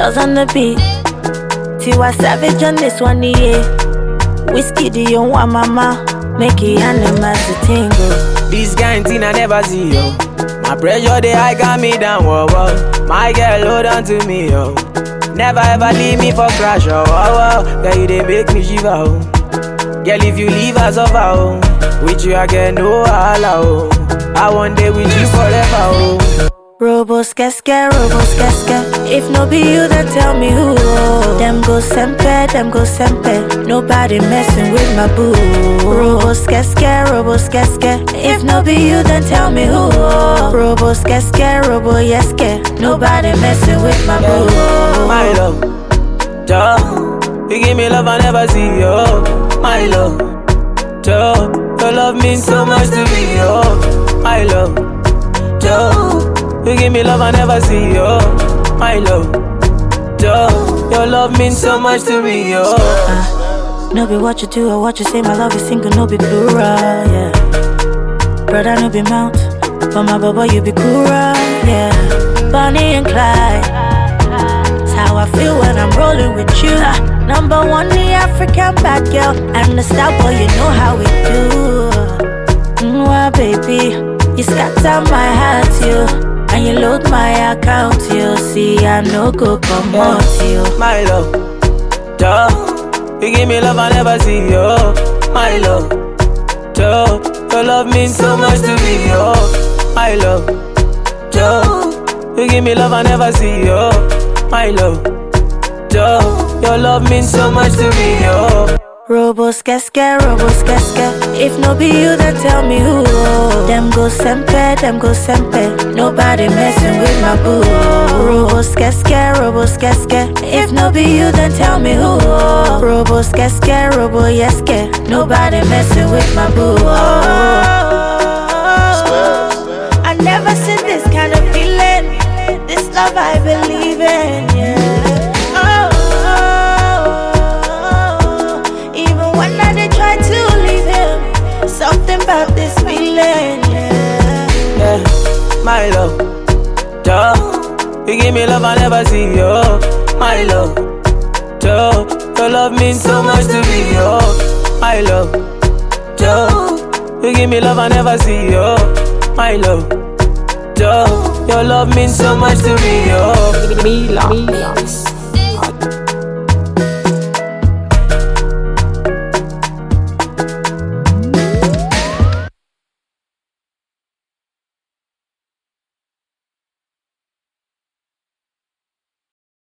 girls on the beat. Tiwa Savage on this one, yeah. Whiskey, do you want mama? Make it animals to tingle. This kind thing I never see, yo. My pressure, they high got me down, whoa, whoa. My girl, hold on to me, yo. Never ever leave me for crash, oh, oh, oh. Girl, you they make me shiver, oh. Girl, if you leave us over, oh. With you, I get no allow, oh. I want day with you forever, oh. Robos keske. If no be you, then tell me who. Them go sempe. Nobody messing with my boo. Robos keske. If no be you, then tell me who. Robos keske, robo yeske. Nobody messing with my boo. My love, Joe, you give me love I never see, yo. My love, Joe, your love means so much to me, yo. My love, Joe, you give me love I never see, yo. My love, Joe, your love means so much to me, yo. No be what you do or what you say, my love is single, no be plural, yeah. Brother, no be mount, but my baba, you be cooler, yeah. Bonnie and Clyde, that's how I feel when I'm rolling with you. Number one, the African bad girl, and the star boy, you know how we do. Mwah, baby, you scatter my heart, you. And you load my account, you see, I no go come out, you. My love, Joe, you give me love I never see, yo. My love, Joe, your love means so much to me, yo. My love, Joe, you give me love I never see, yo. My love, Joe, your love means so much to me, yo. Robos keske. If no be you, then tell me who. Them go sempe. Nobody messing with my boo. Robos keske. If no be you, then tell me who. Robos keske, robo yeske. Nobody messing with my boo. I never seen this kind of feeling. This love I believe in, yeah. Something about this feeling, yeah. My love, Joe, you give me love I never see, yo. My love, Joe, your love means so much to me, yo. My love, Joe, you give me love I never see, yo. My love, Joe, your love means so much to me, yo. Mila.